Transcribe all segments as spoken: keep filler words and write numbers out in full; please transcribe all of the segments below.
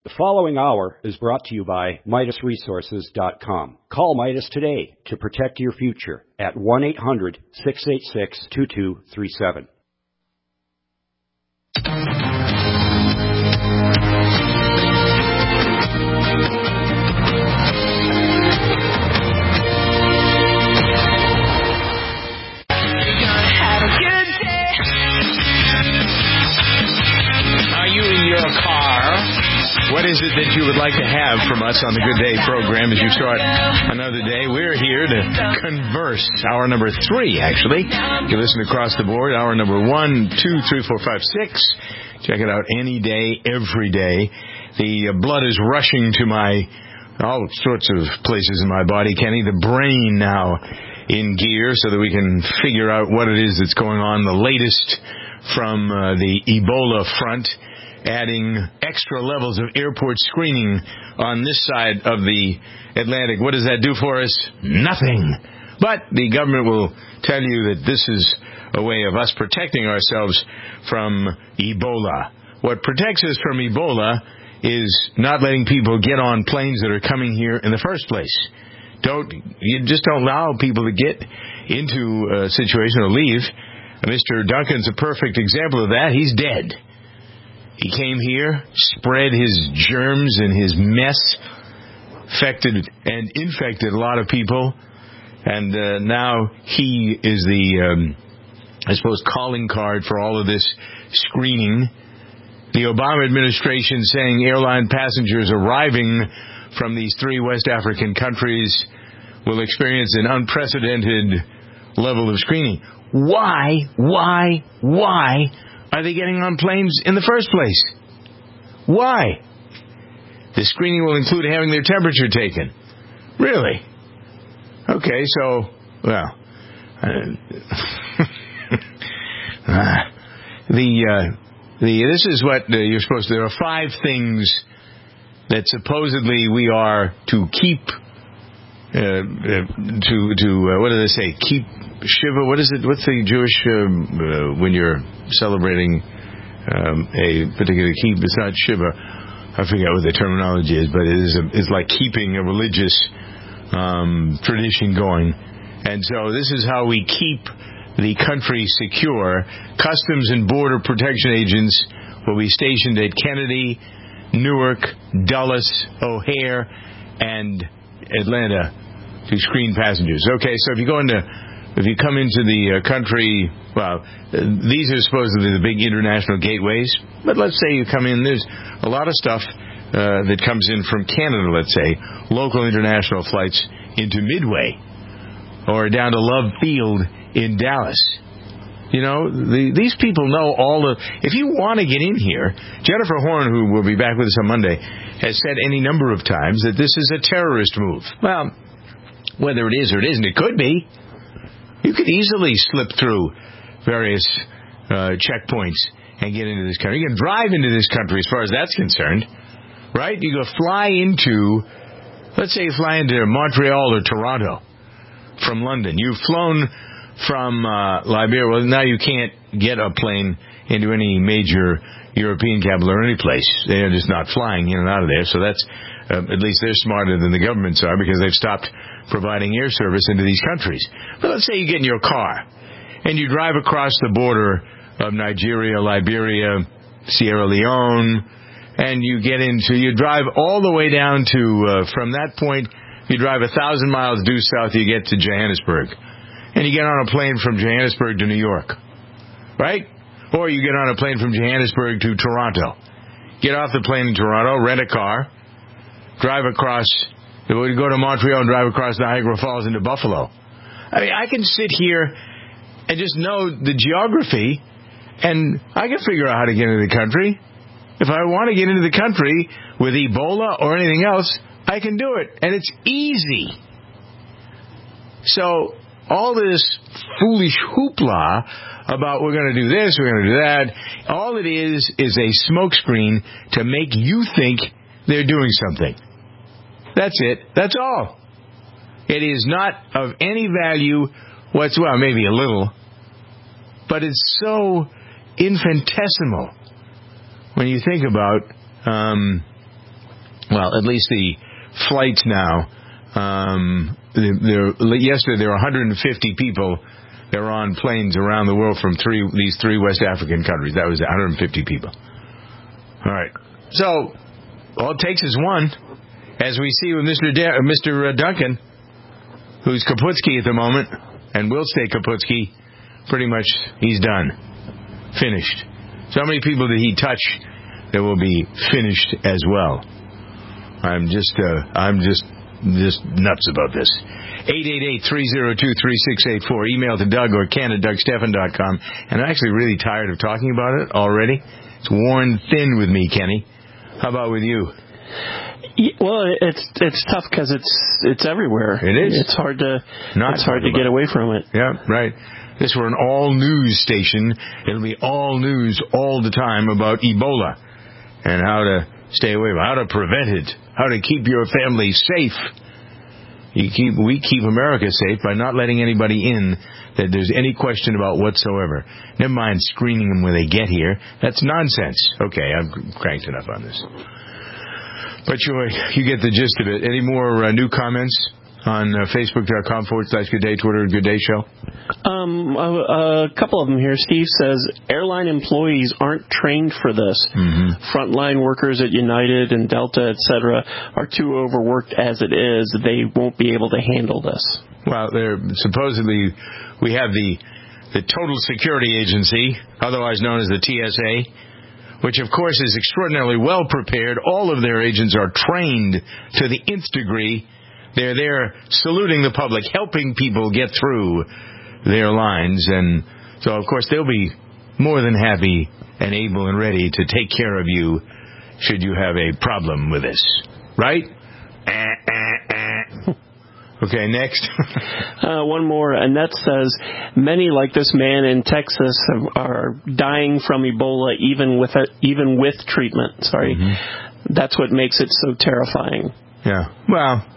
The following hour is brought to you by Midas Resources dot com. Call Midas today to protect your future at one eight hundred, six eight six, two two three seven. Are you in your car? What is it that you would like to have from us on the Good Day program as you start another day? We're here to converse. Hour number three, actually. You listen across the board. Hour number one, two, three, four, five, six. Check it out any day, every day. The blood is rushing to my all sorts of places in my body, Kenny. The brain now in gear so that we can figure out what it is that's going on. The latest from uh, the Ebola front, adding extra levels of airport screening on this side of the Atlantic. What does that do for us? Nothing. But the government will tell you that this is a way of us protecting ourselves from Ebola. What protects us from Ebola is not letting people get on planes that are coming here in the first place. Don't you just don't allow people to get into a situation or leave. Mister Duncan's a perfect example of that. He's dead. He came here, spread his germs and his mess, affected and infected a lot of people, and uh, now he is the, um, I suppose, calling card for all of this screening. The Obama administration saying airline passengers arriving from these three West African countries will experience an unprecedented level of screening. Why, why, why are they getting on planes in the first place? Why? The screening will include having their temperature taken. Really? Okay, so, well, uh, uh, the uh, the this is what uh, you're supposed to. There are five things that supposedly we are to keep. Uh, uh, to to uh, what do they say? Keep Shiva. What is it? What's the Jewish uh, uh, when you're celebrating um, a particular keep? It's not Shiva. I forget what the terminology is, but it is a, it's like keeping a religious um, tradition going. And so this is how we keep the country secure. Customs and Border Protection agents will be stationed at Kennedy, Newark, Dulles, O'Hare, and Atlanta to screen passengers. Okay, so if you go into, if you come into the uh, country, well, uh, these are supposedly the big international gateways, but let's say you come in, there's a lot of stuff uh, that comes in from Canada, let's say, local international flights into Midway, or down to Love Field in Dallas. You know, the, these people know all the... If you want to get in here, Jennifer Horn, who will be back with us on Monday, has said any number of times that this is a terrorist move. Well, whether it is or it isn't, it could be. You could easily slip through various uh, checkpoints and get into this country. You can drive into this country as far as that's concerned, right? You go fly into, let's say you fly into Montreal or Toronto from London. You've flown from uh, Liberia. Well, now you can't get a plane into any major European capital or any place. They're just not flying in and out of there. So that's, uh, at least they're smarter than the governments are because they've stopped providing air service into these countries. But let's say you get in your car and you drive across the border of Nigeria, Liberia, Sierra Leone, and you get into, you drive all the way down to, uh, from that point, you drive a thousand miles due south, you get to Johannesburg. And you get on a plane from Johannesburg to New York, right? Or you get on a plane from Johannesburg to Toronto. Get off the plane in Toronto, rent a car, drive across, go to Montreal and drive across Niagara Falls into Buffalo. I mean, I can sit here and just know the geography, and I can figure out how to get into the country. If I want to get into the country with Ebola or anything else, I can do it, and it's easy. So all this foolish hoopla about we're going to do this, we're going to do that, all it is is a smokescreen to make you think they're doing something. That's it. That's all. It is not of any value whatsoever. Well, maybe a little, but it's so infinitesimal when you think about um, well, at least the flights now, um, there, yesterday there were one hundred fifty people that were on planes around the world from three these three West African countries. That was one hundred fifty people. All right. So, all it takes is one. As we see with Mister Da- Mister Duncan, who's Kaputski at the moment, and will stay Kaputski, pretty much he's done. Finished. So how many people did he touch that will be finished as well? I'm just, uh, I'm just, just nuts about this. eight eight eight, three oh two, three six eight four. Email to Doug or Ken at Doug Stephan dot com. And I'm actually really tired of talking about it already. It's worn thin with me, Kenny. How about with you? Well, it's it's tough because it's it's everywhere. It is. It's hard to Not it's hard to get away from it. Yeah, right. This were an all news station. It'll be all news all the time about Ebola and how to stay away, how to prevent it, how to keep your family safe. You keep we keep America safe by not letting anybody in that there's any question about whatsoever. Never mind screening them when they get here. That's nonsense. Okay, I've cranked enough on this. But you, you get the gist of it. Any more uh, new comments on uh, Facebook.com forward slash Good Day, Twitter, Good Day Show? Um, a, a couple of them here. Steve says, airline employees aren't trained for this. Mm-hmm. Frontline workers at United and Delta, et cetera, are too overworked as it is. They won't be able to handle this. Well, they're supposedly, we have the, the Total Security Agency, otherwise known as the T S A, which, of course, is extraordinarily well prepared. All of their agents are trained to the nth degree. They're there saluting the public, helping people get through their lines. And so, of course, they'll be more than happy and able and ready to take care of you should you have a problem with this. Right? Eh, eh, eh. Okay, next. uh, one more. Annette says, many like this man in Texas have, are dying from Ebola even with a, even with treatment. Sorry. Mm-hmm. That's what makes it so terrifying. Yeah. Well,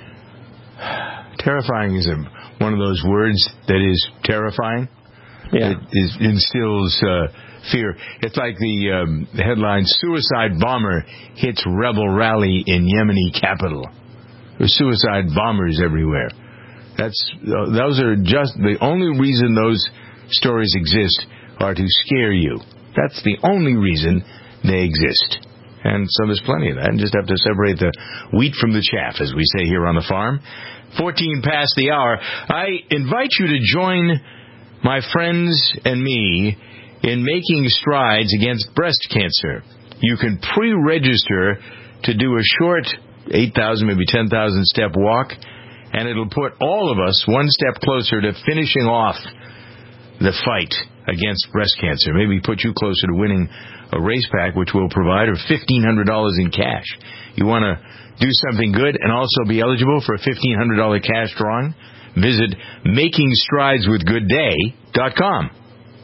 terrifying is a, one of those words that is terrifying. Yeah. It is, instills uh, fear. It's like the, um, the headline, Suicide Bomber Hits Rebel Rally in Yemeni Capital. There's suicide bombers everywhere. That's uh, those are just the only reason those stories exist are to scare you. That's the only reason they exist. And so there's plenty of that. And just have to separate the wheat from the chaff, as we say here on the farm. fourteen past the hour. I invite you to join my friends and me in making strides against breast cancer. You can pre-register to do a short eight thousand, maybe ten thousand step walk, and it'll put all of us one step closer to finishing off the fight against breast cancer. Maybe put you closer to winning a race pack, which will provide or fifteen hundred dollars in cash. You want to do something good and also be eligible for a fifteen hundred dollars cash drawing? Visit making strides with good day dot com.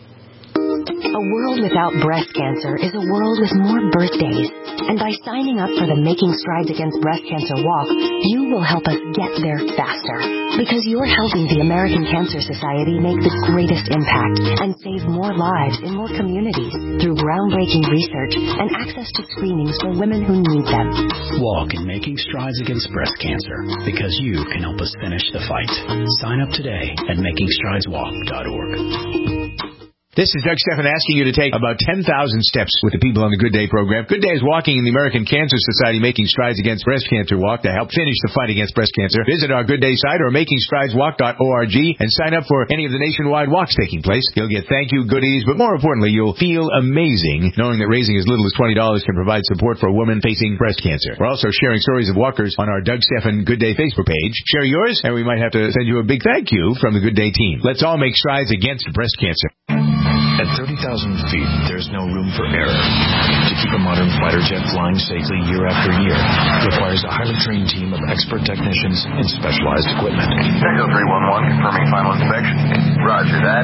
A world without breast cancer is a world with more birthdays. And by signing up for the Making Strides Against Breast Cancer Walk, you will help us get there faster. Because you're helping the American Cancer Society make the greatest impact and save more lives in more communities through groundbreaking research and access to screenings for women who need them. Walk in Making Strides Against Breast Cancer, because you can help us finish the fight. Sign up today at making strides walk dot org. This is Doug Stephan asking you to take about ten thousand steps with the people on the Good Day program. Good Day is walking in the American Cancer Society Making Strides Against Breast Cancer Walk to help finish the fight against breast cancer. Visit our Good Day site or making strides walk dot org and sign up for any of the nationwide walks taking place. You'll get thank you goodies, but more importantly, you'll feel amazing knowing that raising as little as twenty dollars can provide support for a woman facing breast cancer. We're also sharing stories of walkers on our Doug Stephan Good Day Facebook page. Share yours, and we might have to send you a big thank you from the Good Day team. Let's all make strides against breast cancer. At thirty thousand feet, there's no room for error. To keep a modern fighter jet flying safely year after year requires a highly trained team of expert technicians and specialized equipment. Echo three one one, confirming final inspection. Roger that.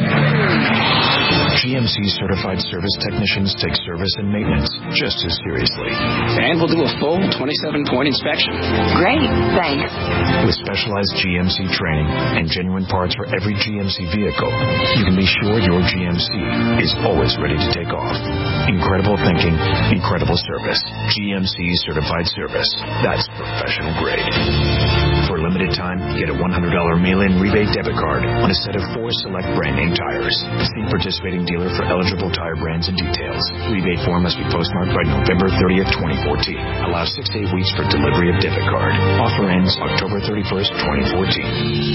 G M C-certified service technicians take service and maintenance just as seriously. And we'll do a full twenty-seven point inspection. Great, thanks. With specialized G M C training and genuine parts for every G M C vehicle, you can be sure your G M C is always ready to take off. Incredible thinking, incredible service. G M C certified service. That's professional grade. For a limited time, get a one hundred dollars mail-in rebate debit card on a set of four select brand name tires. See participating dealer for eligible tire brands and details. Rebate form must be postmarked by November thirtieth, twenty fourteen. Allow six to eight weeks for delivery of debit card. Offer ends October thirty-first, twenty fourteen.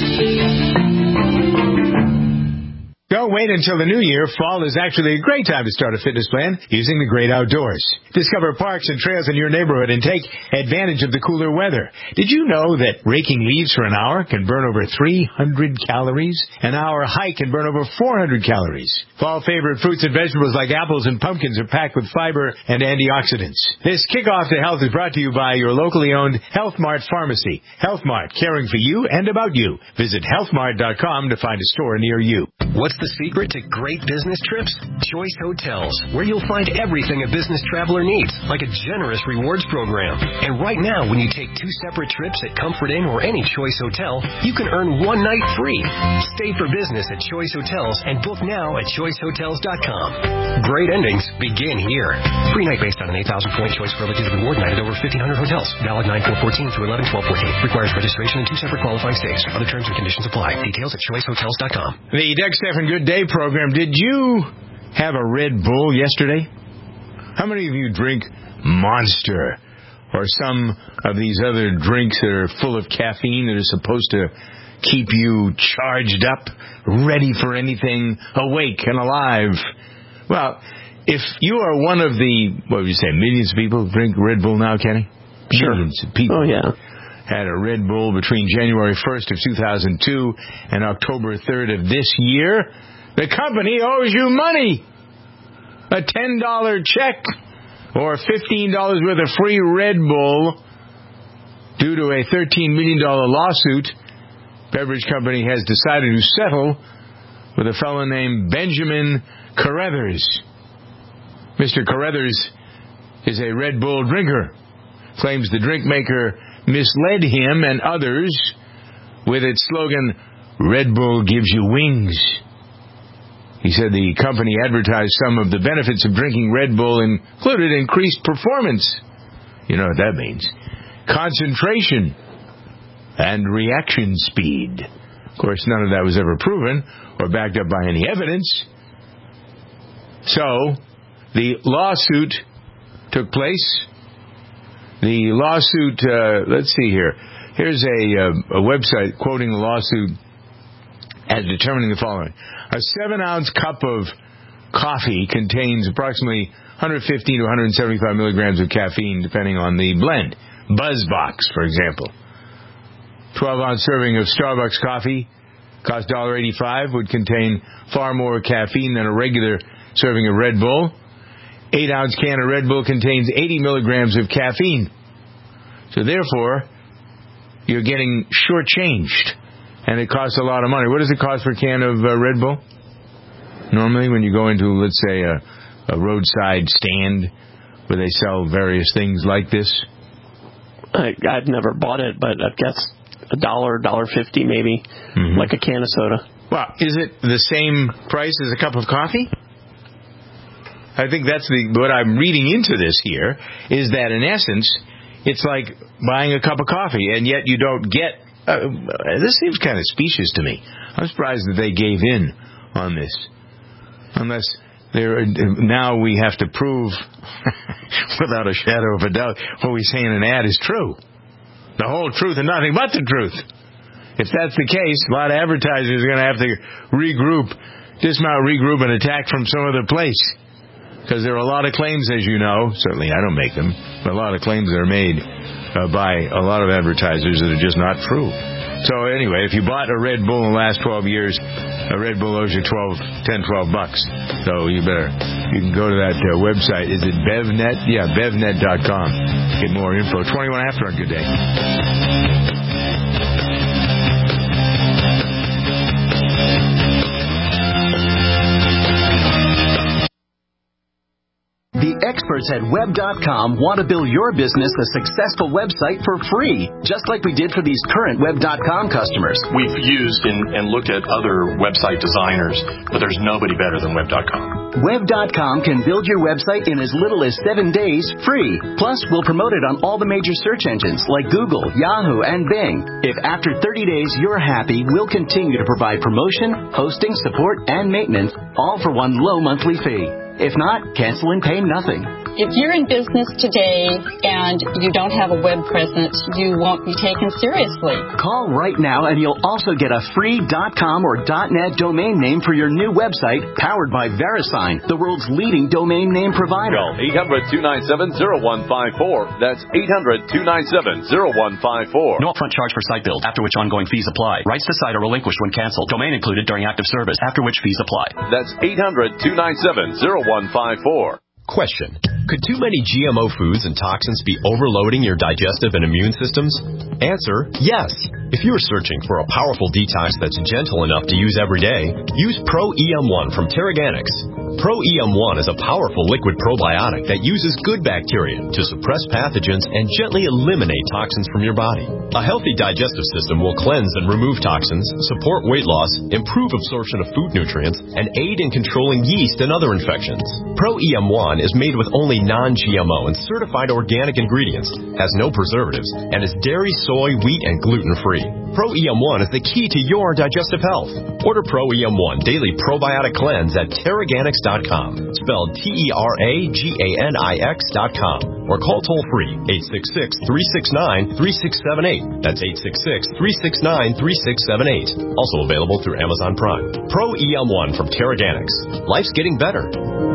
Don't wait until the new year. Fall is actually a great time to start a fitness plan using the great outdoors. Discover parks and trails in your neighborhood and take advantage of the cooler weather. Did you know that raking leaves for an hour can burn over three hundred calories? An hour hike can burn over four hundred calories. Fall favorite fruits and vegetables like apples and pumpkins are packed with fiber and antioxidants. This kickoff to health is brought to you by your locally owned Health Mart Pharmacy. Health Mart, caring for you and about you. Visit health mart dot com to find a store near you. What's the secret to great business trips? Choice Hotels, where you'll find everything a business traveler needs, like a generous rewards program. And right now, when you take two separate trips at Comfort Inn or any Choice Hotel, you can earn one night free. Stay for business at Choice Hotels and book now at choice hotels dot com. Great endings begin here. Free night based on an eight thousand point Choice Privileges reward night at over fifteen hundred hotels. Valid nine four fourteen through eleven twelve fourteen. Requires registration in two separate qualifying states. Other terms and conditions apply. Details at choice hotels dot com. The Doug Stephan Good Day program. Did you have a Red Bull yesterday? How many of you drink Monster or some of these other drinks that are full of caffeine that are supposed to keep you charged up, ready for anything, awake and alive? Well, if you are one of the, what would you say, millions of people who drink Red Bull now, Kenny? Sure. Millions of people. Oh, yeah. Had a Red Bull between January first of two thousand two and October third of this year. The company owes you money. A ten dollars check or fifteen dollars worth of free Red Bull due to a thirteen million dollars lawsuit. Beverage company has decided to settle with a fellow named Benjamin Carruthers. Mister Carruthers is a Red Bull drinker. Claims the drink maker misled him and others with its slogan, Red Bull gives you wings. He said the company advertised some of the benefits of drinking Red Bull included increased performance. You know what that means. Concentration and reaction speed. Of course, none of that was ever proven or backed up by any evidence. So, the lawsuit took place. The lawsuit, uh, let's see here. Here's a, uh, a website quoting the lawsuit as determining the following. A seven-ounce cup of coffee contains approximately one hundred fifteen to one hundred seventy-five milligrams of caffeine, depending on the blend. BuzzBox, for example. twelve-ounce serving of Starbucks coffee, cost one dollar eighty-five, would contain far more caffeine than a regular serving of Red Bull. eight-ounce can of Red Bull contains eighty milligrams of caffeine. So therefore, you're getting shortchanged, and it costs a lot of money. What does it cost for a can of uh, Red Bull? Normally, when you go into, let's say, a, a roadside stand where they sell various things like this? I, I've never bought it, but I guess a dollar, dollar fifty maybe, mm-hmm. like a can of soda. Well, is it the same price as a cup of coffee? I think that's the what I'm reading into this here, is that in essence, it's like buying a cup of coffee, and yet you don't get... Uh, this seems kind of specious to me. I'm surprised that they gave in on this. Unless there now we have to prove, without a shadow of a doubt, what we say in an ad is true. The whole truth and nothing but the truth. If that's the case, a lot of advertisers are going to have to regroup, dismount, regroup, and attack from some other place. Because there are a lot of claims, as you know, certainly I don't make them, but a lot of claims that are made uh, by a lot of advertisers that are just not true. So anyway, if you bought a Red Bull in the last twelve years, a Red Bull owes you twelve, ten, twelve bucks. So you better, you can go to that uh, website. Is it BevNet? Yeah, bev net dot com. Get more info. twenty-one after on Good Day. The Experts at web dot com want to build your business a successful website for free, just like we did for these current web dot com customers. We've used and, and looked at other website designers, but there's nobody better than web dot com. web dot com can build your website in as little as seven days free. Plus, we'll promote it on all the major search engines like Google, Yahoo, and Bing. If after thirty days you're happy, we'll continue to provide promotion, hosting, support, and maintenance, all for one low monthly fee. If not, cancel and pay nothing. If you're in business today and you don't have a web presence, you won't be taken seriously. Call right now and you'll also get a free .com or .net domain name for your new website powered by VeriSign, the world's leading domain name provider. Call eight hundred, two nine seven, zero one five four. That's eight hundred, two nine seven, zero one five four. No upfront charge for site build, after which ongoing fees apply. Rights to site are relinquished when canceled. Domain included during active service, after which fees apply. That's eight hundred, two nine seven, zero one five four. Question. Could too many G M O foods and toxins be overloading your digestive and immune systems? Answer, yes. If you're searching for a powerful detox that's gentle enough to use every day, use Pro E M one from Terraganics. Pro E M one is a powerful liquid probiotic that uses good bacteria to suppress pathogens and gently eliminate toxins from your body. A healthy digestive system will cleanse and remove toxins, support weight loss, improve absorption of food nutrients, and aid in controlling yeast and other infections. Pro E M one is made with only non-G M O and certified organic ingredients, has no preservatives, and is dairy, soy, wheat, and gluten-free. Pro E M one is the key to your digestive health. Order Pro E M one Daily Probiotic Cleanse at Terraganics dot com, spelled T E R A G A N I X dot com, or call toll-free eight six six, three six nine, three six seven eight. That's eight six six, three six nine, three six seven eight. Also available through Amazon Prime. Pro E M one from Terraganics. Life's getting better.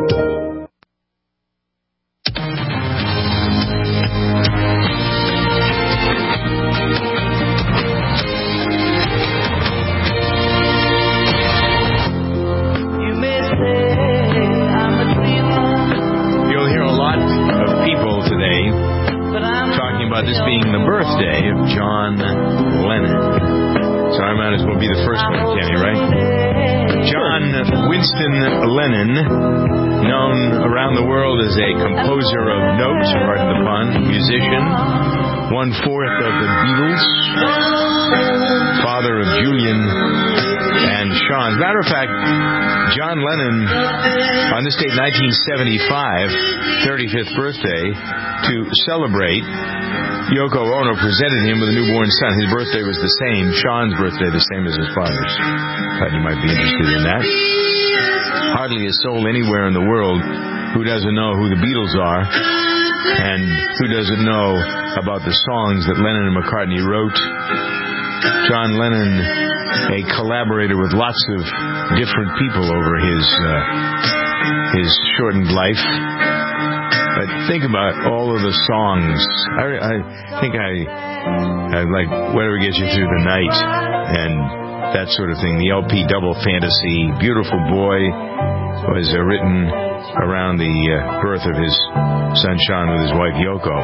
This being the birthday of John Lennon. So I might as well be the first one, Kenny, right? John Winston Lennon, known around the world as a composer of note, pardon the pun, musician, one-fourth of the Beatles, father of Julian and Sean. As a matter of fact, John Lennon, on this date, nineteen seventy-five, thirty-fifth birthday, to celebrate, Yoko Ono presented him with a newborn son. His birthday was the same, Sean's birthday, the same as his father's. Thought you might be interested in that. Hardly a soul anywhere in the world who doesn't know who the Beatles are and who doesn't know about the songs that Lennon and McCartney wrote. John Lennon, a collaborator with lots of different people over his uh, his shortened life. But think about all of the songs. I, I think I, I like Whatever Gets You Through the Night and that sort of thing. The L P Double Fantasy, Beautiful Boy, was uh, written around the uh, birth of his son Sean with his wife Yoko.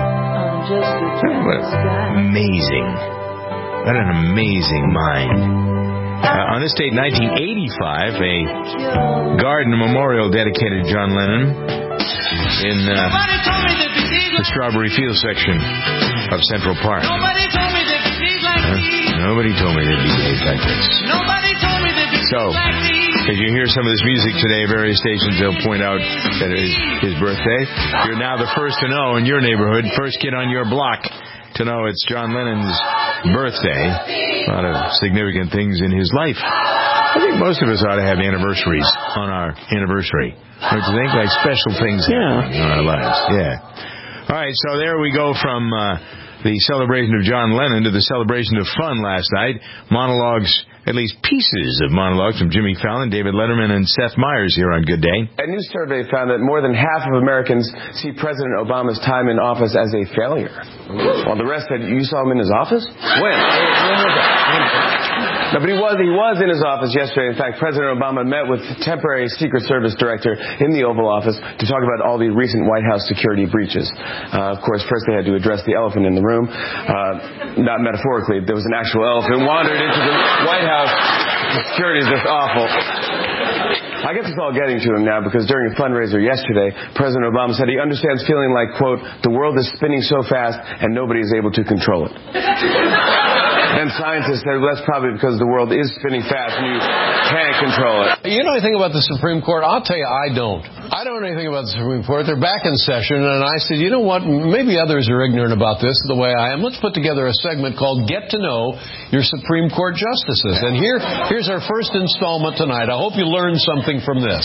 What amazing. What an amazing mind. Uh, on this date, nineteen eighty-five, a garden memorial dedicated to John Lennon in uh, the Strawberry Field section of Central Park. Nobody told me there'd be days like these. Uh, nobody told me there'd be days like this. Nobody told me there'd be so, days like these. As you hear some of this music today, various stations, they'll point out that it is his birthday. You're now the first to know in your neighborhood, first kid on your block to know it's John Lennon's birthday. A lot of significant things in his life. I think most of us ought to have anniversaries on our anniversary. Don't you think? Like special things yeah. in our lives. Yeah. All right, so there we go from uh, the celebration of John Lennon to the celebration of fun last night. Monologues, at least pieces of monologues from Jimmy Fallon, David Letterman, and Seth Meyers here on Good Day. A new survey found that more than half of Americans see President Obama's time in office as a failure. While the rest said, you saw him in his office? When? When was that? No, but he was, he was in his office yesterday. In fact, President Obama met with temporary Secret Service director in the Oval Office to talk about all the recent White House security breaches. Uh, of course, first they had to address the elephant in the room. Uh, not metaphorically, there was an actual elephant wandered into the White House. The security is just awful. I I guess it's all getting to him now because during a fundraiser yesterday, President Obama said he understands feeling like, quote, the world is spinning so fast and nobody is able to control it. And scientists said, well, that's probably because the world is spinning fast and you can't control it. You know anything about the Supreme Court? I'll tell you, I don't. I don't know anything about the Supreme Court. They're back in session, and I said, you know what? Maybe others are ignorant about this the way I am. Let's put together a segment called Get to Know Your Supreme Court Justices. And here, here's our first installment tonight. I hope you learned something from this.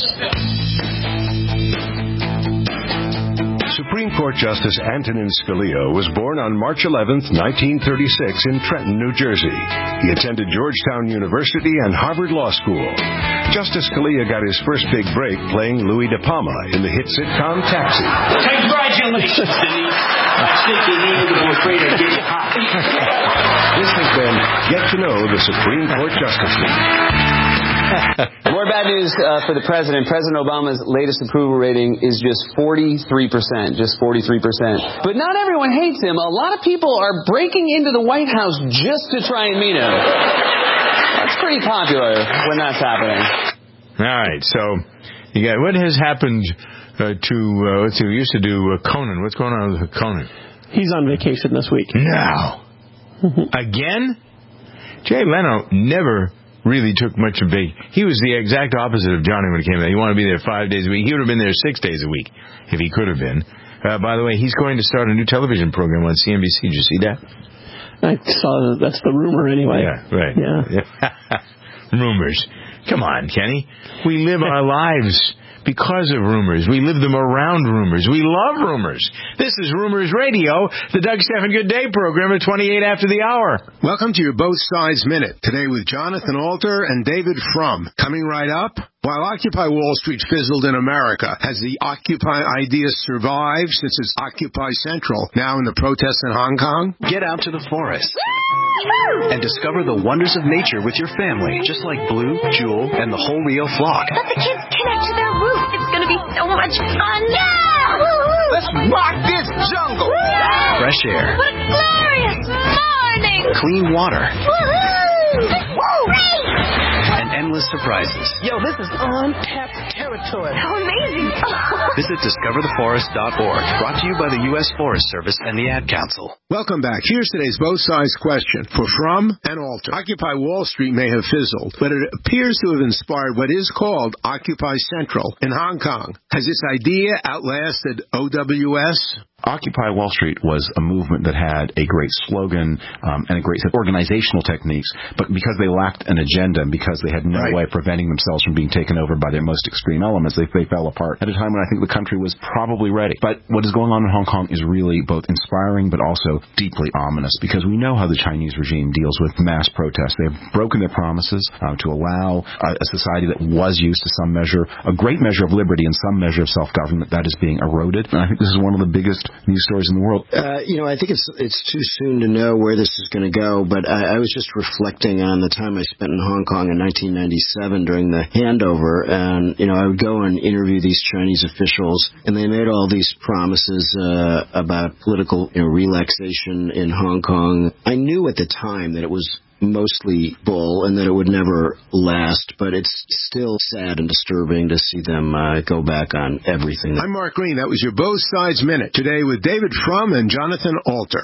Supreme Court Justice Antonin Scalia was born on March eleventh, nineteen thirty-six in Trenton, New Jersey. He attended Georgetown University and Harvard Law School. Justice Scalia got his first big break playing Louis De Palma in the hit sitcom Taxi. Congratulations, Denise. I think you need to be afraid of getting hot. This has been Get to Know the Supreme Court Justices. More bad news uh, for the president. President Obama's latest approval rating is just forty-three percent. Just forty-three percent. But not everyone hates him. A lot of people are breaking into the White House just to try and meet him. That's pretty popular when that's happening. All right, so you got what has happened uh, to, uh, let's see, we used to do uh, Conan. What's going on with Conan? He's on vacation this week. No. Again? Jay Leno never really took much of a... He was the exact opposite of Johnny when he came there. He wanted to be there five days a week. He would have been there six days a week if he could have been. Uh, by the way, he's going to start a new television program on C N B C. Did you see that? I saw that's the rumor anyway. Yeah, right. Yeah. Rumors. Come on, Kenny. We live our lives because of rumors. We live them around rumors. We love rumors. This is Rumors Radio, the Doug Stephan Good Day program at twenty-eight after the hour. Welcome to your Both Sides Minute. Today with Jonathan Alter and David Frum. Coming right up, while Occupy Wall Street fizzled in America, has the Occupy idea survived since it's Occupy Central, now in the protests in Hong Kong? Get out to the forest and discover the wonders of nature with your family, just like Blue, Jewel, and the whole Rio flock. Let the kids connect to their roof. It's going to be so much fun. Yeah! Woo-hoo! Let's rock this jungle. Woo! Fresh air. What a glorious morning. Clean water. Woo-hoo! Woo! And endless surprises. Yo, this is untapped territory. How amazing. Visit discover the forest dot org. Brought to you by the U S Forest Service and the Ad Council. Welcome back. Here's today's Both Sides question for Frum and Alter. Occupy Wall Street may have fizzled, but it appears to have inspired what is called Occupy Central in Hong Kong. Has this idea outlasted O W S? Occupy Wall Street was a movement that had a great slogan um, and a great set of organizational techniques, but because they lacked an agenda and because they had no right. way of preventing themselves from being taken over by their most extreme elements, they, they fell apart at a time when I think the country was probably ready. But what is going on in Hong Kong is really both inspiring but also deeply ominous, because we know how the Chinese regime deals with mass protests. They have broken their promises uh, to allow a, a society that was used to some measure, a great measure of liberty and some measure of self-government, that is being eroded. And I think this is one of the biggest news stories in the world. Uh, you know, I think it's it's too soon to know where this is going to go, but I, I was just reflecting on the time I spent in Hong Kong in nineteen ninety-seven during the handover, and, you know, I would go and interview these Chinese officials, and they made all these promises uh, about political, you know, relaxation in Hong Kong. I knew at the time that it was mostly bull and that it would never last, but it's still sad and disturbing to see them uh, go back on everything. I'm Mark Green. That was your Both Sides Minute. Today with David Frum and Jonathan Alter.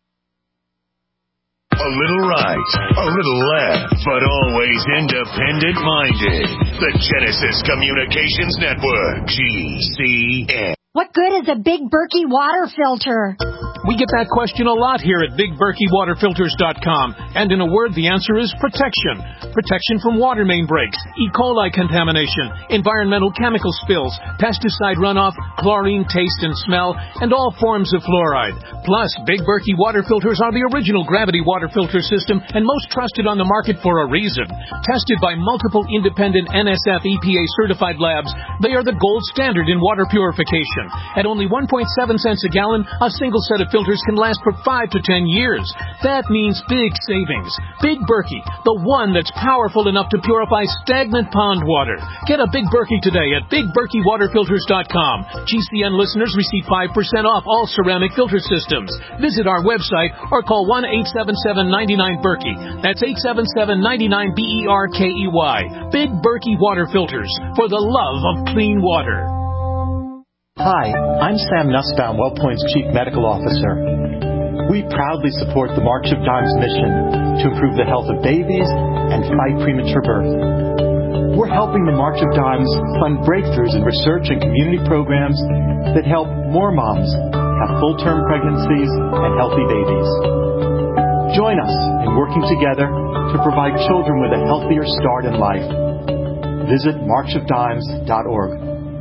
A little right, a little left, but always independent-minded. The Genesis Communications Network, G C N. What good is a Big Berkey water filter? We get that question a lot here at Big Berkey Water Filters dot com. And in a word, the answer is protection. Protection from water main breaks, E. coli contamination, environmental chemical spills, pesticide runoff, chlorine taste and smell, and all forms of fluoride. Plus, Big Berkey water filters are the original gravity water filter system and most trusted on the market for a reason. Tested by multiple independent N S F E P A certified labs, they are the gold standard in water purification. At only one point seven cents a gallon, a single set of filters can last for five to ten years. That means big savings. Big Berkey, the one that's powerful enough to purify stagnant pond water. Get a Big Berkey today at big berkey water filters dot com. G C N listeners receive five percent off all ceramic filter systems. Visit our website or call one eight seven seven, nine nine, Berkey. That's eight seven seven, nine nine, B E R K E Y. Big Berkey Water Filters, for the love of clean water. Hi, I'm Sam Nussbaum, WellPoint's Chief Medical Officer. We proudly support the March of Dimes mission to improve the health of babies and fight premature birth. We're helping the March of Dimes fund breakthroughs in research and community programs that help more moms have full-term pregnancies and healthy babies. Join us in working together to provide children with a healthier start in life. Visit march of dimes dot org.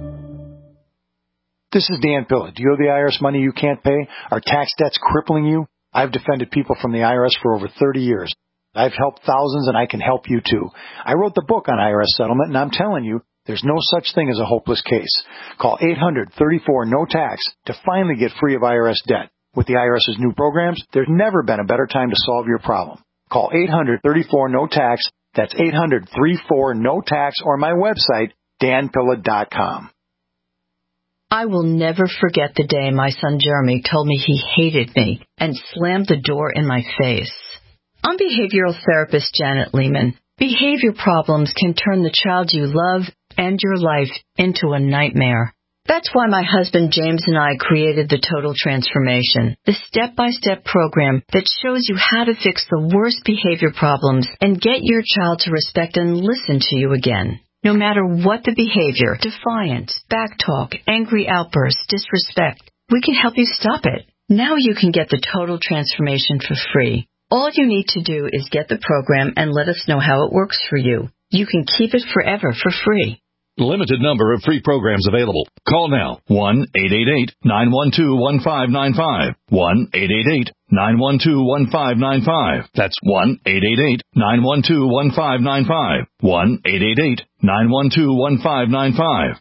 This is Dan Pilla. Do you owe the I R S money you can't pay? Are tax debts crippling you? I've defended people from the I R S for over thirty years. I've helped thousands, and I can help you too. I wrote the book on I R S settlement, and I'm telling you, there's no such thing as a hopeless case. Call eight hundred, thirty-four, no tax to finally get free of I R S debt. With the IRS's new programs, there's never been a better time to solve your problem. Call eight hundred, thirty-four, no tax. That's eight hundred, thirty-four, no tax, or my website, dan pilla dot com. I will never forget the day my son Jeremy told me he hated me and slammed the door in my face. I'm behavioral therapist Janet Lehman. Behavior problems can turn the child you love and your life into a nightmare. That's why my husband James and I created the Total Transformation, the step-by-step program that shows you how to fix the worst behavior problems and get your child to respect and listen to you again. No matter what the behavior, defiance, backtalk, angry outbursts, disrespect, we can help you stop it. Now you can get the Total Transformation for free. All you need to do is get the program and let us know how it works for you. You can keep it forever for free. Limited number of free programs available. Call now. one eight eight eight, nine one two, one five nine five. one eight eight eight, nine one two, one five nine five. That's one eight eight eight, nine one two, one five nine five. one eight eight eight, nine one two, one five nine five.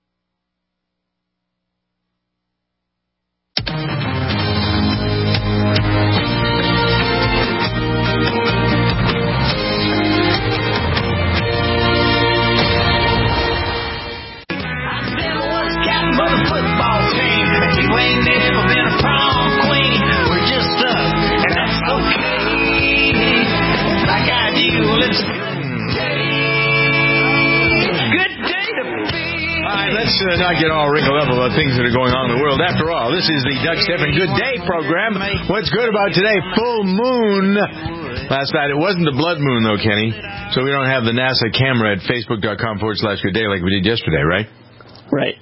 Let's uh, not get all wrinkled up about things that are going on in the world. After all, this is the Doug Stephan Good Day program. What's good about today? Full moon. Last night, it wasn't the blood moon, though, Kenny. So we don't have the NASA camera at facebook.com forward slash good day like we did yesterday, right? Right.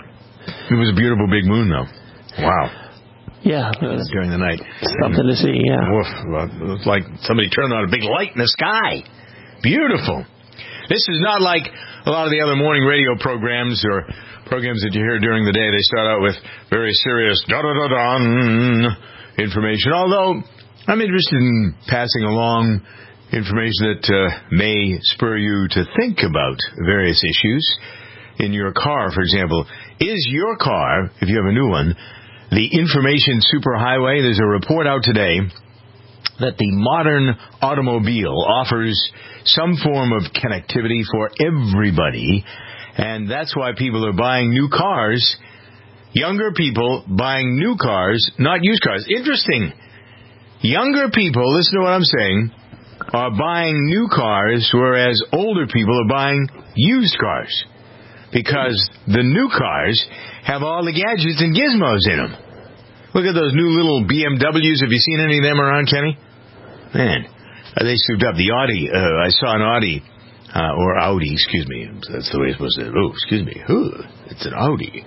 It was a beautiful big moon, though. Wow. Yeah. During the night. Something to see, yeah. Woof. Well, it was like somebody turned on a big light in the sky. Beautiful. This is not like a lot of the other morning radio programs or programs that you hear during the day. They start out with very serious da-da-da-da information, although I'm interested in passing along information that uh, may spur you to think about various issues in your car. For example, is your car, if you have a new one, the information superhighway? There's a report out today that the modern automobile offers some form of connectivity for everybody, and that's why people are buying new cars. Younger people buying new cars, not used cars. Interesting. Younger people, listen to what I'm saying, are buying new cars, whereas older people are buying used cars, because the new cars have all the gadgets and gizmos in them. Look at those new little B M Ws. Have you seen any of them around, Kenny? Man, are they souped up? The Audi, uh, I saw an Audi, uh, or Audi, excuse me. That's the way it's supposed to say. Oh, excuse me. Ooh, it's an Audi.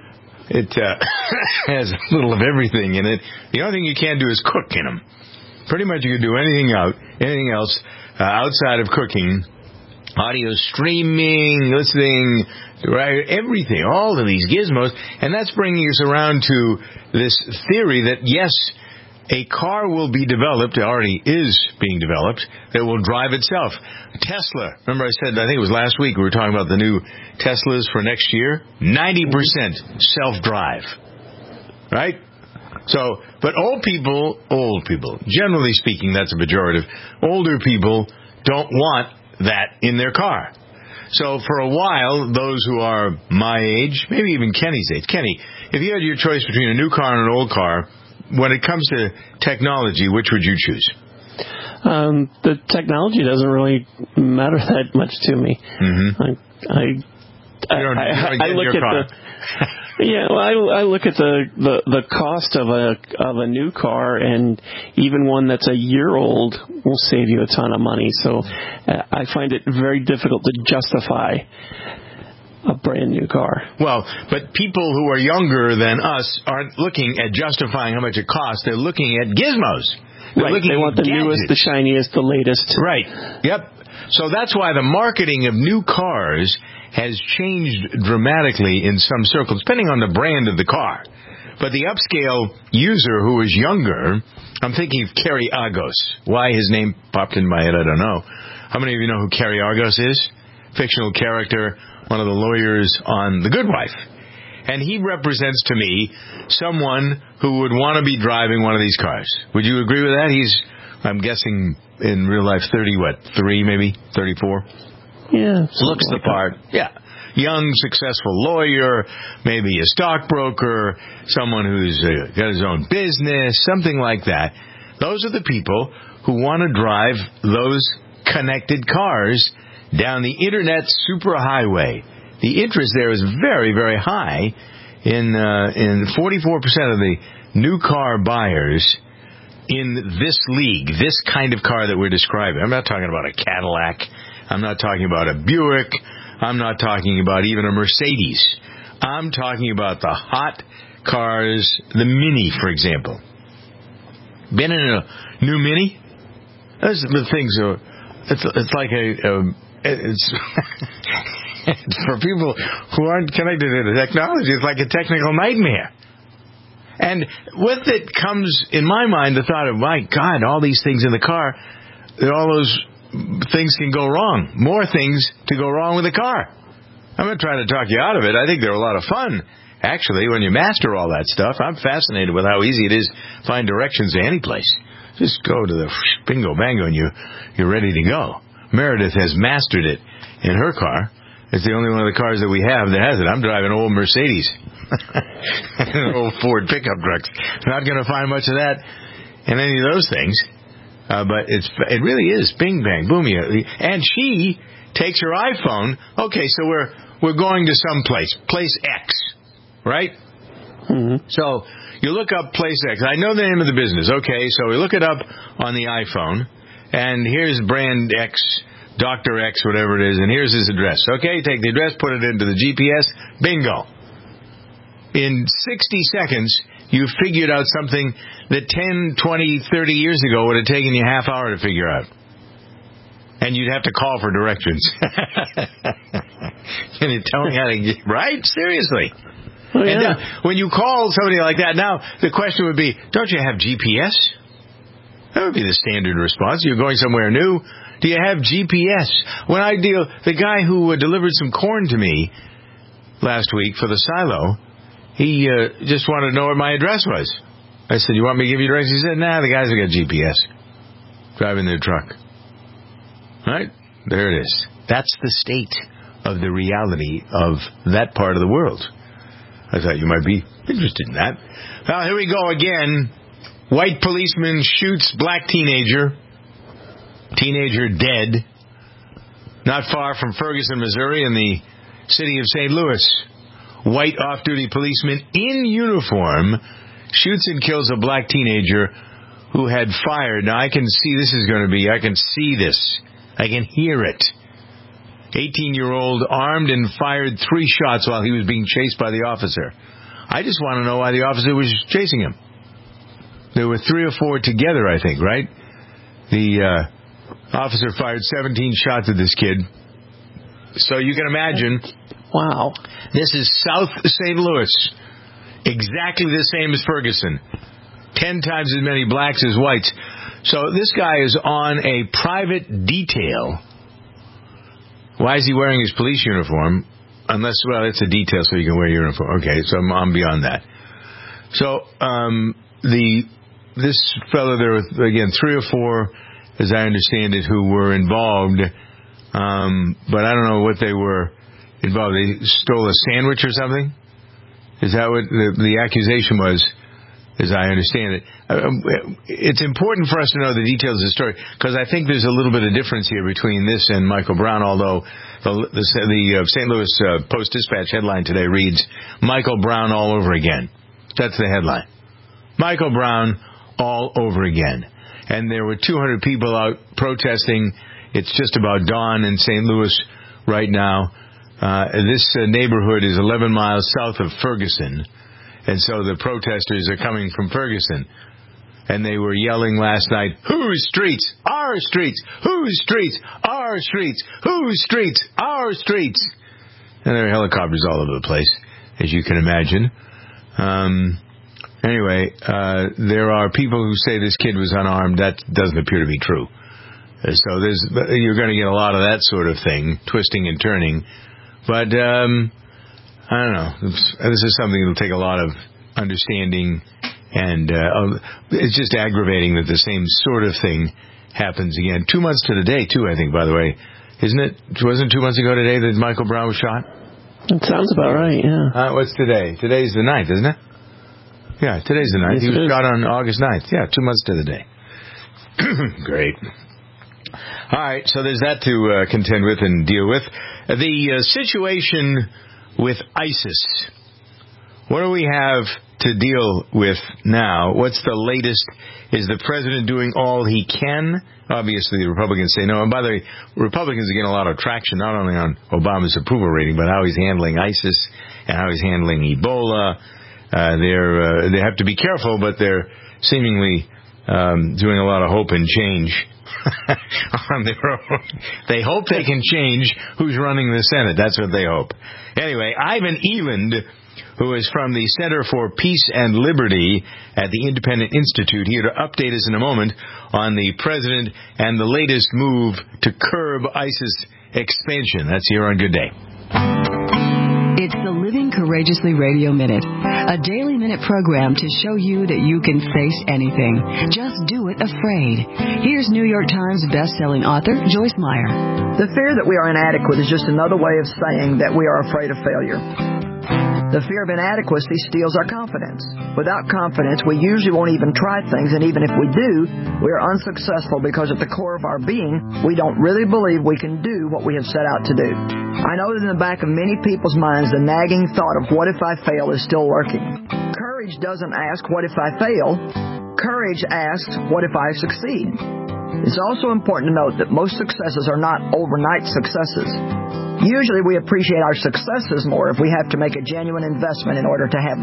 It uh, has a little of everything in it. The only thing you can't do is cook in them. Pretty much you can do anything out, anything else uh, outside of cooking. Audio streaming, listening, right, everything, all of these gizmos. And that's bringing us around to this theory that, yes, a car will be developed, it already is being developed, that will drive itself. Tesla, remember I said, I think it was last week, we were talking about the new Teslas for next year. ninety percent self-drive. Right? So, but old people, old people, generally speaking, that's a pejorative. Older people don't want that in their car. So for a while, those who are my age, maybe even Kenny's age, Kenny, if you had your choice between a new car and an old car, when it comes to technology, which would you choose? Um, the technology doesn't really matter that much to me. Mm-hmm. I, I, you don't, I, you don't I get look your at car. the yeah. Well, I, I look at the, the, the cost of a of a new car, and even one that's a year old will save you a ton of money. So uh, I find it very difficult to justify a brand new car. Well, but people who are younger than us aren't looking at justifying how much it costs. They're looking at gizmos. They're right. looking they want at the gadgets. newest, the shiniest, the latest. Right. Yep. So that's why the marketing of new cars has changed dramatically in some circles, depending on the brand of the car. But the upscale user who is younger, I'm thinking of Kerry Argos. Why his name popped in my head, I don't know. How many of you know who Kerry Argos is? Fictional character, one of the lawyers on The Good Wife. And he represents to me someone who would want to be driving one of these cars. Would you agree with that? He's, I'm guessing, in real life, thirty, what, three maybe? thirty-four? Yeah. Looks the like part. that. Yeah. Young, successful lawyer, maybe a stockbroker, someone who's uh, got his own business, something like that. Those are the people who want to drive those connected cars down the internet superhighway. The interest there is very, very high. In uh, in forty-four percent of the new car buyers in this league, this kind of car that we're describing. I'm not talking about a Cadillac. I'm not talking about a Buick. I'm not talking about even a Mercedes. I'm talking about the hot cars, the Mini, for example. Been in a new Mini? Those the things are. It's it's like a. a it's. For people who aren't connected to the technology, it's like a technical nightmare. And with it comes, in my mind, the thought of, my God, all these things in the car, all those things can go wrong. More things to go wrong with the car. I'm not trying to talk you out of it. I think they're a lot of fun. Actually, when you master all that stuff, I'm fascinated with how easy it is to find directions to any place. Just go to the bingo bango and you, you're ready to go. Meredith has mastered it in her car. It's the only one of the cars that we have that has it. I'm driving an old Mercedes. An old Ford pickup trucks. Not going to find much of that in any of those things. Uh, but it's it really is bing bang boom. And she takes her iPhone. Okay, so we're we're going to some place, place X, right? Mm-hmm. So you look up place X. I know the name of the business. Okay, so we look it up on the iPhone, and here's brand X. Doctor X, whatever it is, and here's his address. Okay, take the address, put it into the G P S, bingo. In sixty seconds, you figured out something that ten, twenty, thirty years ago would have taken you a half hour to figure out. And you'd have to call for directions. Can you tell me how to get, right? Seriously. Oh, yeah. And now, when you call somebody like that, now the question would be, don't you have G P S? That would be the standard response. You're going somewhere new. Do you have G P S? When I deal, the guy who uh, delivered some corn to me last week for the silo, he uh, just wanted to know what my address was. I said, you want me to give you directions? He said, nah, the guys have got G P S. Driving their truck. Right? There it is. That's the state of the reality of that part of the world. I thought you might be interested in that. Well, here we go again. White policeman shoots black teenager. Teenager dead. Not far from Ferguson, Missouri, in the city of Saint Louis. White off-duty policeman in uniform shoots and kills a black teenager who had fired. Now, I can see this is going to be, I can see this. I can hear it. eighteen-year-old armed and fired three shots while he was being chased by the officer. I just want to know why the officer was chasing him. There were three or four together, I think, right? The uh, officer fired seventeen shots at this kid. So you can imagine. Wow. This is South Saint Louis. Exactly the same as Ferguson. Ten times as many blacks as whites. So this guy is on a private detail. Why is he wearing his police uniform? Unless, well, it's a detail so you can wear your uniform. Okay, so I'm, I'm beyond that. So, um, the this fellow, there were, again, three or four, as I understand it, who were involved, um, but I don't know what they were involved. They stole a sandwich or something? Is that what the, the accusation was, as I understand it? Uh, it's important for us to know the details of the story, because I think there's a little bit of difference here between this and Michael Brown, although the, the, the uh, Saint Louis uh, Post-Dispatch headline today reads, Michael Brown all over again. That's the headline. Michael Brown all over again. And there were two hundred people out protesting. It's just about dawn in Saint Louis right now. Uh, this uh, neighborhood is eleven miles south of Ferguson, and so the protesters are coming from Ferguson. And they were yelling last night, whose streets? Our streets! Whose streets? Our streets! Whose streets? Our streets! And there are helicopters all over the place, as you can imagine. Um, anyway, uh, there are people who say this kid was unarmed. That doesn't appear to be true. Uh, so there's, you're going to get a lot of that sort of thing, twisting and turning. But, um, I don't know. This is something that will take a lot of understanding, and uh, it's just aggravating that the same sort of thing happens again. Two months to the day, too, I think, by the way. Isn't it? Wasn't it two months ago today that Michael Brown was shot? It sounds about right, yeah. Uh, what's today? Today's the ninth, isn't it? Yeah, today's the ninth. Yes, he was shot on August ninth. Yeah, two months to the day. Great. All right, so there's that to uh, contend with and deal with. Uh, the uh, situation with ISIS. What do we have to deal with now? What's the latest? Is the president doing all he can? Obviously, the Republicans say no. And by the way, Republicans are getting a lot of traction, not only on Obama's approval rating, but how he's handling ISIS and how he's handling Ebola. Uh, they're uh, they have to be careful, but they're seemingly um, doing a lot of hope and change on their own. They hope they can change who's running the Senate. That's what they hope. Anyway, Ivan Eland, who is from the Center for Peace and Liberty at the Independent Institute, here to update us in a moment on the president and the latest move to curb ISIS expansion. That's here on Good Day. It's the Living Courageously Radio Minute, a daily minute program to show you that you can face anything. Just do it afraid. Here's New York Times best-selling author Joyce Meyer. The fear that we are inadequate is just another way of saying that we are afraid of failure. The fear of inadequacy steals our confidence. Without confidence, we usually won't even try things, and even if we do, we are unsuccessful because at the core of our being, we don't really believe we can do what we have set out to do. I know that in the back of many people's minds, the nagging thought of what if I fail is still lurking. Courage doesn't ask, what if I fail? Courage asks, what if I succeed? It's also important to note that most successes are not overnight successes. Usually we appreciate our successes more if we have to make a genuine investment in order to have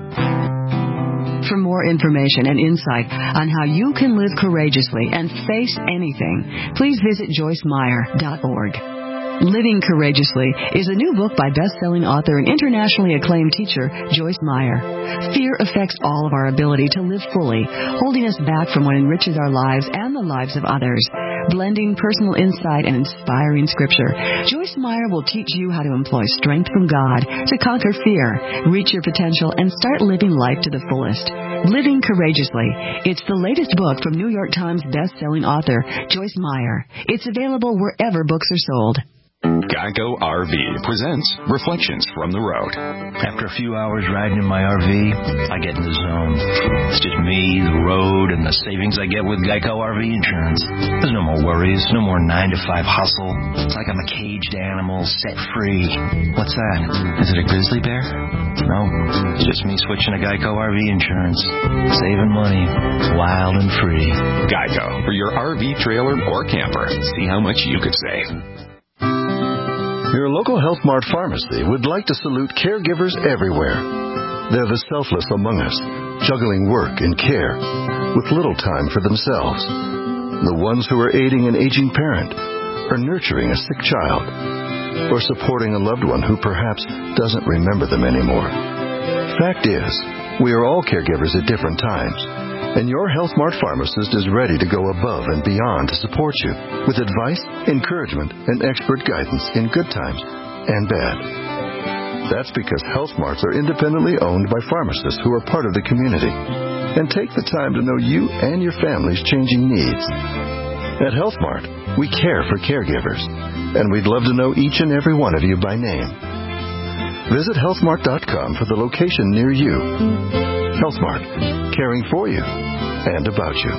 them. For more information and insight on how you can live courageously and face anything, please visit joyce meyer dot org. Living Courageously is a new book by best-selling author and internationally acclaimed teacher Joyce Meyer. Fear affects all of our ability to live fully, holding us back from what enriches our lives and the lives of others. Blending personal insight and inspiring scripture, Joyce Meyer will teach you how to employ strength from God to conquer fear, reach your potential, and start living life to the fullest. Living Courageously. It's the latest book from New York Times best-selling author Joyce Meyer. It's available wherever books are sold. Geico R V presents Reflections from the Road. After a few hours riding in my R V, I get in the zone. It's just me, the road, and the savings I get with Geico R V insurance. There's no more worries, no more nine to five hustle. It's like I'm a caged animal, set free. What's that? Is it a grizzly bear? No, it's just me switching to Geico R V insurance. Saving money, wild and free. Geico, for your R V, trailer, or camper. See how much you could save. Your local Health Mart pharmacy would like to salute caregivers everywhere. They're the selfless among us, juggling work and care, with little time for themselves. The ones who are aiding an aging parent, or nurturing a sick child, or supporting a loved one who perhaps doesn't remember them anymore. Fact is, we are all caregivers at different times, and your Health Mart pharmacist is ready to go above and beyond to support you with advice, encouragement, and expert guidance in good times and bad. That's because Health Marts are independently owned by pharmacists who are part of the community. and take the time to know you and your family's changing needs. At HealthMart, we care for caregivers, and we'd love to know each and every one of you by name. Visit healthmart dot com for the location near you. HealthMart, caring for you and about you.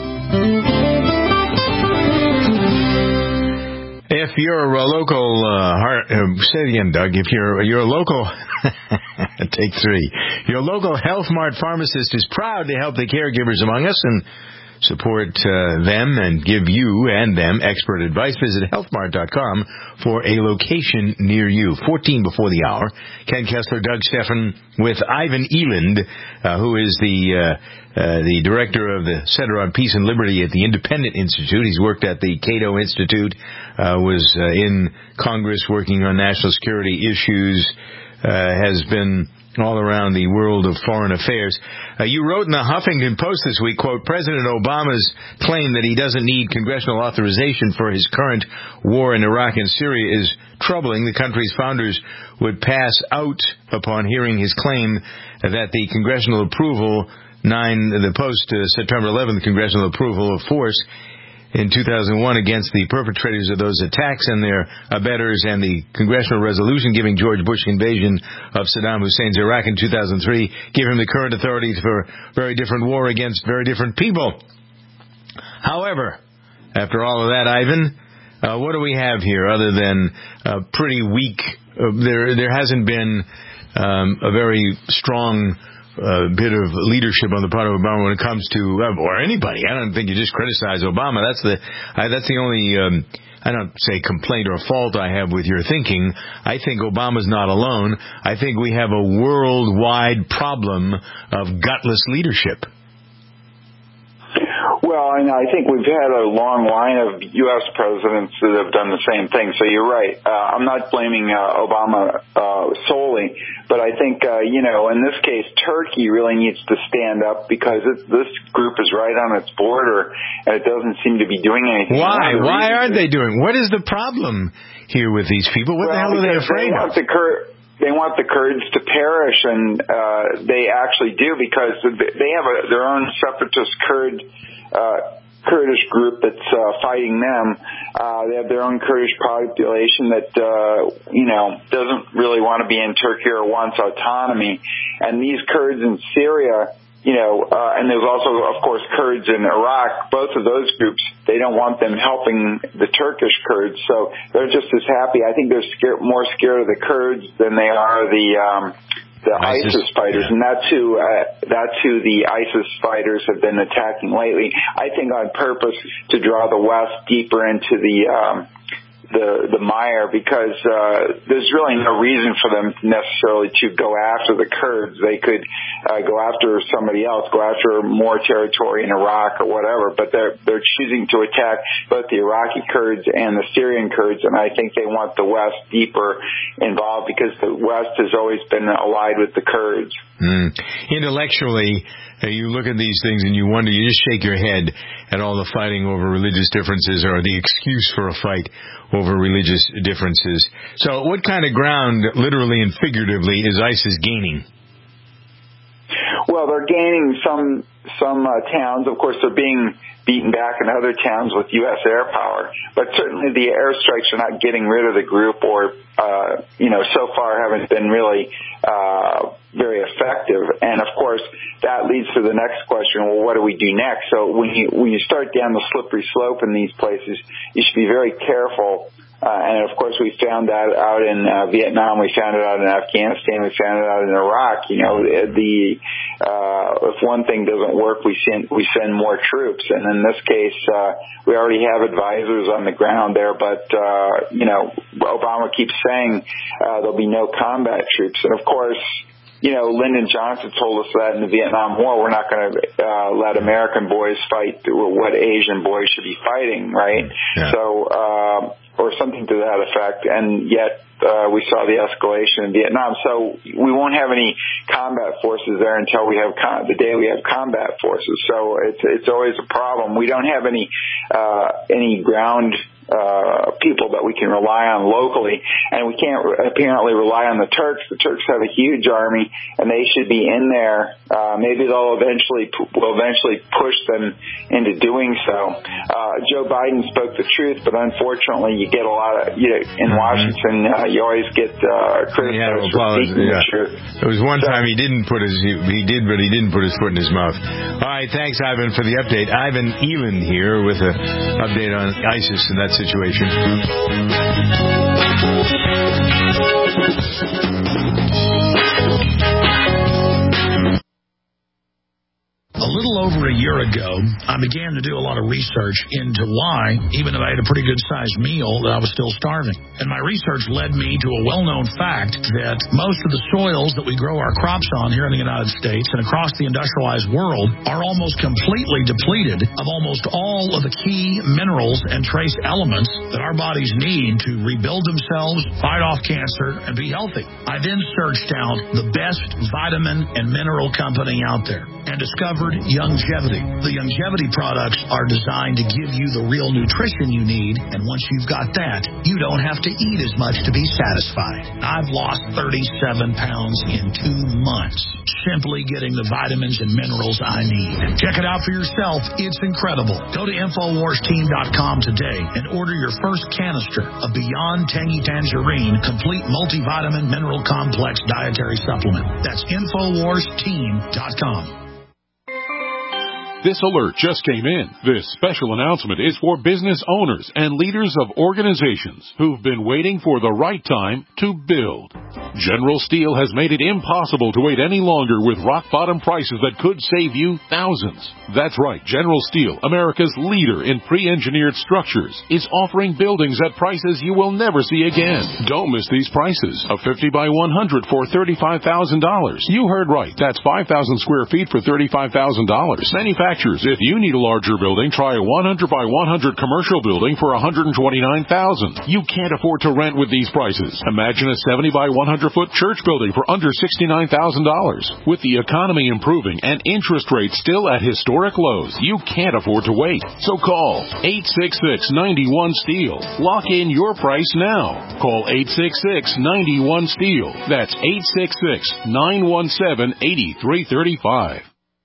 If you're a local, uh, heart, uh, say it again, Doug. If you're you're a local, take three. Your local Health Mart pharmacist is proud to help the caregivers among us and support uh, them and give you and them expert advice. Visit health mart dot com for a location near you. fourteen before the hour. Ken Kessler, Doug Steffen with Ivan Eland, uh, who is the uh, uh, the director of the Center on Peace and Liberty at the Independent Institute. He's worked at the Cato Institute, uh, was uh, in Congress working on national security issues, uh, has been all around the world of foreign affairs. Uh, you wrote in the Huffington Post this week, quote, President Obama's claim that he doesn't need congressional authorization for his current war in Iraq and Syria is troubling. The country's founders would pass out upon hearing his claim that the congressional approval, nine, the post uh, September eleventh congressional approval of force in two thousand one against the perpetrators of those attacks and their abettors, and the congressional resolution giving George Bush invasion of Saddam Hussein's Iraq in two thousand three give him the current authorities for a very different war against very different people. However, after all of that, Ivan, uh, what do we have here other than uh, pretty weak? Uh, there, there hasn't been um, a very strong a bit of leadership on the part of Obama when it comes to, uh, or anybody. I don't think you just criticize Obama. That's the, I, that's the only, um, I don't say complaint or fault I have with your thinking. I think Obama's not alone. I think we have a worldwide problem of gutless leadership. Well, and I think we've had a long line of U S presidents that have done the same thing. So you're right. Uh, I'm not blaming uh, Obama uh, solely, but I think, uh, you know, in this case, Turkey really needs to stand up because it, this group is right on its border, and it doesn't seem to be doing anything. Why? Why aren't they doing? What is the problem here with these people? What well, the hell are they afraid they of? Want the Kur- They want the Kurds to perish, and uh, they actually do because they have a, their own separatist Kurd uh, Kurdish group that's uh, fighting them. Uh, they have their own Kurdish population that uh, you know doesn't really want to be in Turkey or wants autonomy, and these Kurds in Syria. You know, uh, and there's also, of course, Kurds in Iraq. Both of those groups, they don't want them helping the Turkish Kurds, so they're just as happy. I think they're scared, more scared of the Kurds than they are the um, the ISIS, ISIS fighters, yeah. And that's who uh, that's who the ISIS fighters have been attacking lately. I think on purpose to draw the West deeper into the um, the the mire, because uh, there's really no reason for them necessarily to go after the Kurds. They could uh, go after somebody else, go after more territory in Iraq or whatever, but they're they're choosing to attack both the Iraqi Kurds and the Syrian Kurds, and I think they want the West deeper involved because the West has always been allied with the Kurds. Mm. Intellectually, uh, you look at these things and you wonder, you just shake your head at all the fighting over religious differences or the excuse for a fight over religious differences. So what kind of ground, literally and figuratively, is ISIS gaining? Well, they're gaining some some uh, towns. Of course, they're being beaten back in other towns with U S air power. But certainly the airstrikes are not getting rid of the group, or, uh, you know, so far haven't been really uh, very effective. And, of course, that leads to the next question, well, what do we do next? So when you, when you start down the slippery slope in these places, you should be very careful. Uh, and, of course, we found that out in uh, Vietnam. We found it out in Afghanistan. We found it out in Iraq. You know, the uh, if one thing doesn't work, we send we send more troops. And in this case, uh, we already have advisors on the ground there. But, uh, you know, Obama keeps saying uh, there'll be no combat troops. And, of course, you know, Lyndon Johnson told us that in the Vietnam War, we're not going to uh, let American boys fight what Asian boys should be fighting, right? Yeah. So, uh, or something to that effect. And yet uh, we saw the escalation in Vietnam. So we won't have any combat forces there until we have con- the day we have combat forces. So it's it's always a problem. We don't have any uh, any ground uh, people that we can rely on locally, and we can't re- apparently rely on the Turks. The Turks have a huge army, and they should be in there. Uh, maybe they'll eventually will eventually push them into doing so. Uh, Joe Biden spoke the truth, but unfortunately, you get a lot of you know in Washington. Uh, you always get uh, criticized for speaking the truth. There was one so, time he didn't put his he, he did, but he didn't put his foot in his mouth. All right, thanks, Ivan, for the update. Ivan Elan here with an update on ISIS and that situation. A little over a year ago, I began to do a lot of research into why, even if I had a pretty good-sized meal, that I was still starving. And my research led me to a well-known fact that most of the soils that we grow our crops on here in the United States and across the industrialized world are almost completely depleted of almost all of the key minerals and trace elements that our bodies need to rebuild themselves, fight off cancer, and be healthy. I then searched out the best vitamin and mineral company out there and discovered Youngevity. The Youngevity products are designed to give you the real nutrition you need, and once you've got that, you don't have to eat as much to be satisfied. I've lost thirty-seven pounds in two months, simply getting the vitamins and minerals I need. Check it out for yourself. It's incredible. Go to Infowars Team dot com today and order your first canister of Beyond Tangy Tangerine Complete Multivitamin Mineral Complex Dietary Supplement. That's Infowars Team dot com. This alert just came in. This special announcement is for business owners and leaders of organizations who've been waiting for the right time to build. General Steel has made it impossible to wait any longer with rock-bottom prices that could save you thousands. That's right. General Steel, America's leader in pre-engineered structures, is offering buildings at prices you will never see again. Don't miss these prices. A fifty by one hundred for thirty-five thousand dollars. You heard right. That's five thousand square feet for thirty-five thousand dollars. Manufacturers, if you need a larger building, try a one hundred by one hundred commercial building for one hundred twenty-nine thousand dollars. You can't afford to rent with these prices. Imagine a seventy by one hundred foot church building for under sixty-nine thousand dollars. With the economy improving and interest rates still at historic lows, you can't afford to wait. So call eight six six, nine one, STEEL. Lock in your price now. Call eight six six, nine one, STEEL. That's eight six six, nine one seven, eight three three five.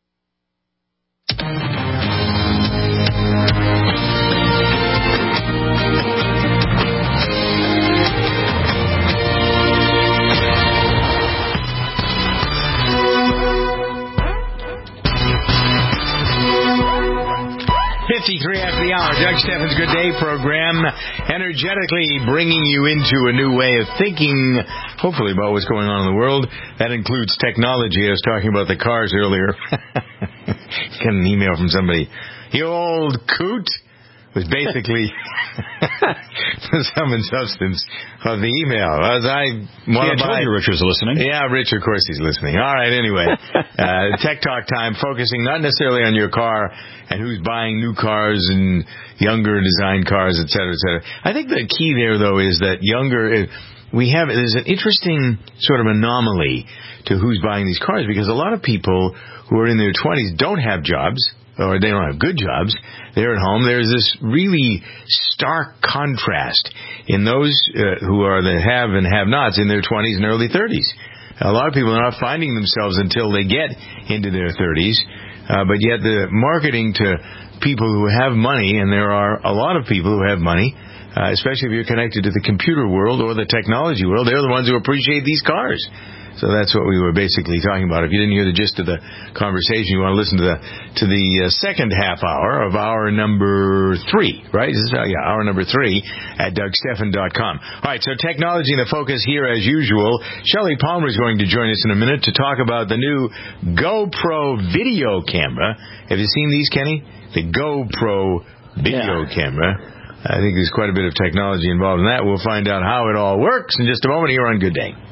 fifty-three after the hour. Doug Steffens' Good Day program, energetically bringing you into a new way of thinking, hopefully, about what's going on in the world. That includes technology. I was talking about the cars earlier. Got an email from somebody. You old coot. Was basically the sum and substance of the email. As I want to buy, you Rich was listening. Yeah, Rich, of course he's listening. All right, anyway, uh, Tech Talk time, focusing not necessarily on your car and who's buying new cars and younger design cars, et cetera, et cetera. I think the key there, though, is that younger, we have, there's an interesting sort of anomaly to who's buying these cars, because a lot of people who are in their twenties don't have jobs, or they don't have good jobs. They're at home. There's this really stark contrast in those uh, who are the have and have-nots in their twenties and early thirties. A lot of people are not finding themselves until they get into their thirties, uh, but yet the marketing to people who have money, and there are a lot of people who have money, uh, especially if you're connected to the computer world or the technology world, they're the ones who appreciate these cars. So that's what we were basically talking about. If you didn't hear the gist of the conversation, you want to listen to the to the uh, second half hour of hour number three, right? This is, uh, yeah, hour number three at Doug Steffen dot com. All right, so technology in the focus here as usual. Shelley Palmer is going to join us in a minute to talk about the new GoPro video camera. Have you seen these, Kenny? The GoPro video yeah. camera. I think there's quite a bit of technology involved in that. We'll find out how it all works in just a moment here on Good Day.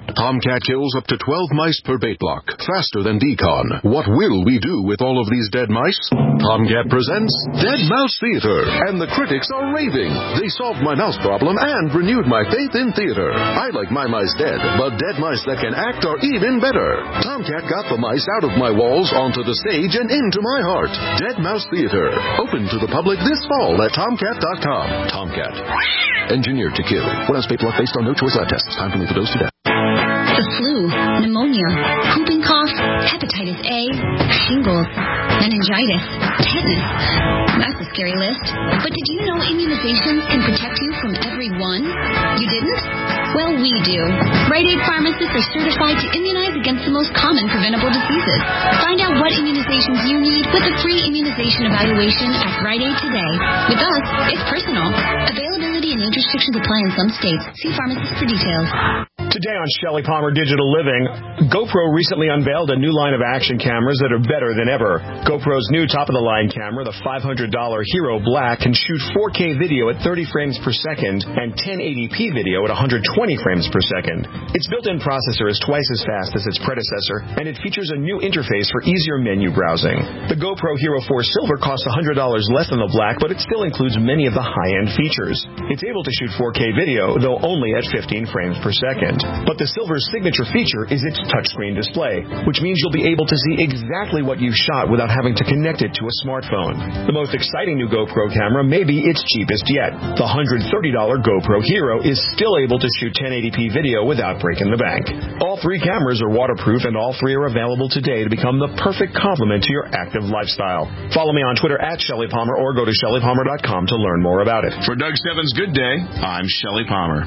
Tomcat kills up to twelve mice per bait block, faster than Decon. What will we do with all of these dead mice? Tomcat presents Dead Mouse Theater, and the critics are raving. They solved my mouse problem and renewed my faith in theater. I like my mice dead, but dead mice that can act are even better. Tomcat got the mice out of my walls, onto the stage, and into my heart. Dead Mouse Theater, open to the public this fall at tomcat dot com. Tomcat, engineered to kill. One ounce bait block based on no choice lab tests. Time to leave the dose to death. The flu, pneumonia, whooping cough, hepatitis A, shingles, meningitis, tetanus. That's a scary list. But did you know immunizations can protect you from every one? You didn't? Well, we do. Rite Aid pharmacists are certified to immunize against the most common preventable diseases. Find out what immunizations you need with a free immunization evaluation at Rite Aid today. With us, it's personal. Availability and age restrictions apply in some states. See pharmacist for details. Today on Shelley Palmer Digital Living, GoPro recently unveiled a new line of action cameras that are better than ever. GoPro's new top-of-the-line camera, the five hundred dollars Hero Black, can shoot four K video at thirty frames per second and ten eighty p video at one hundred twenty frames per second. Its built-in processor is twice as fast as its predecessor, and it features a new interface for easier menu browsing. The GoPro Hero four Silver costs one hundred dollars less than the Black, but it still includes many of the high-end features. It's able to shoot four K video, though only at fifteen frames per second. But the Silver's signature feature is its touchscreen display, which means you'll be able to see exactly what you've shot without having to connect it to a smartphone. The most exciting new GoPro camera may be its cheapest yet. The one hundred thirty dollars GoPro Hero is still able to shoot ten eighty p video without breaking the bank. All three cameras are waterproof, and all three are available today to become the perfect complement to your active lifestyle. Follow me on Twitter at Shelley Palmer or go to shelley palmer dot com to learn more about it. For Doug Stebbins' Good Day, I'm Shelley Palmer.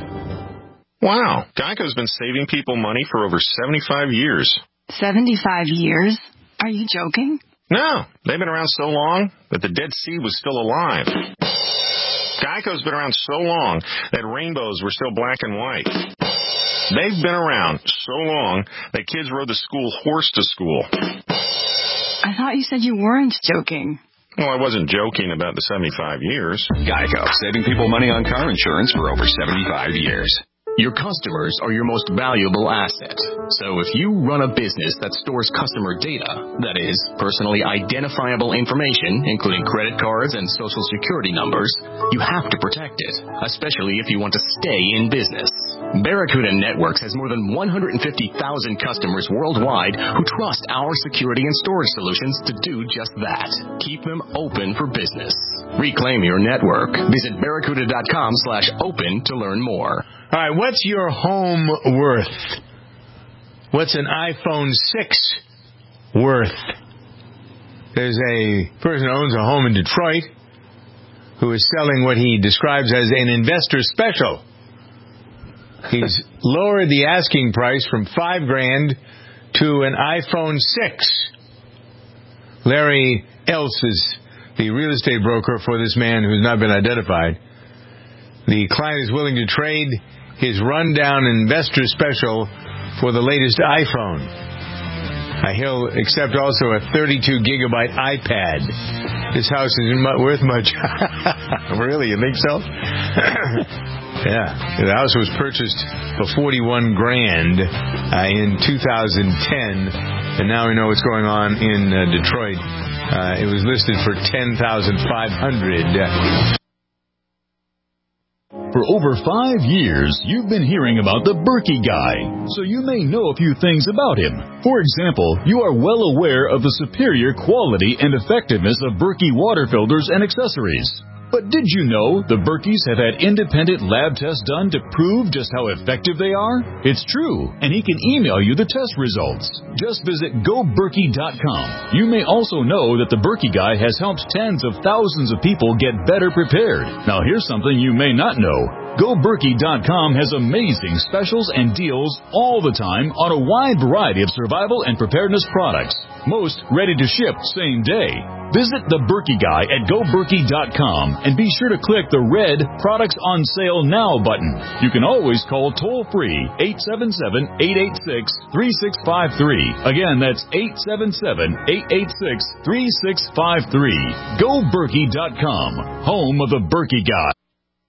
Wow, Geico's been saving people money for over seventy-five years. seventy-five years? Are you joking? No, they've been around so long that the Dead Sea was still alive. Geico's been around so long that rainbows were still black and white. They've been around so long that kids rode the school horse to school. I thought you said you weren't joking. Well, I wasn't joking about the seventy-five years. Geico, saving people money on car insurance for over seventy-five years. Your customers are your most valuable asset. So if you run a business that stores customer data, that is, personally identifiable information, including credit cards and social security numbers, you have to protect it, especially if you want to stay in business. Barracuda Networks has more than one hundred fifty thousand customers worldwide who trust our security and storage solutions to do just that. Keep them open for business. Reclaim your network. Visit barracuda dot com slash open to learn more. All right, what's your home worth? What's an iPhone six worth? There's a person who owns a home in Detroit who is selling what he describes as an investor special. He's lowered the asking price from five grand to an iPhone six. Larry Else is the real estate broker for this man who's not been identified. The client is willing to trade his rundown investor special for the latest iPhone. Uh, he'll accept also a thirty-two gigabyte iPad. This house isn't worth much. Really? You think so? Yeah. The house was purchased for forty-one grand uh, in two thousand ten, and now we know what's going on in uh, Detroit. Uh, it was listed for ten thousand five hundred dollars. For over five years, you've been hearing about the Berkey Guy, so you may know a few things about him. For example, you are well aware of the superior quality and effectiveness of Berkey water filters and accessories. But did you know the Berkeys have had independent lab tests done to prove just how effective they are? It's true, and he can email you the test results. Just visit go berkey dot com. You may also know that the Berkey Guy has helped tens of thousands of people get better prepared. Now here's something you may not know. go berkey dot com has amazing specials and deals all the time on a wide variety of survival and preparedness products. Most ready to ship same day. Visit the Berkey Guy at go berkey dot com and be sure to click the red Products on Sale Now button. You can always call toll-free eight seven seven, eight eight six, three six five three. Again, that's eight seven seven, eight eight six, three six five three. go berkey dot com, home of the Berkey Guy.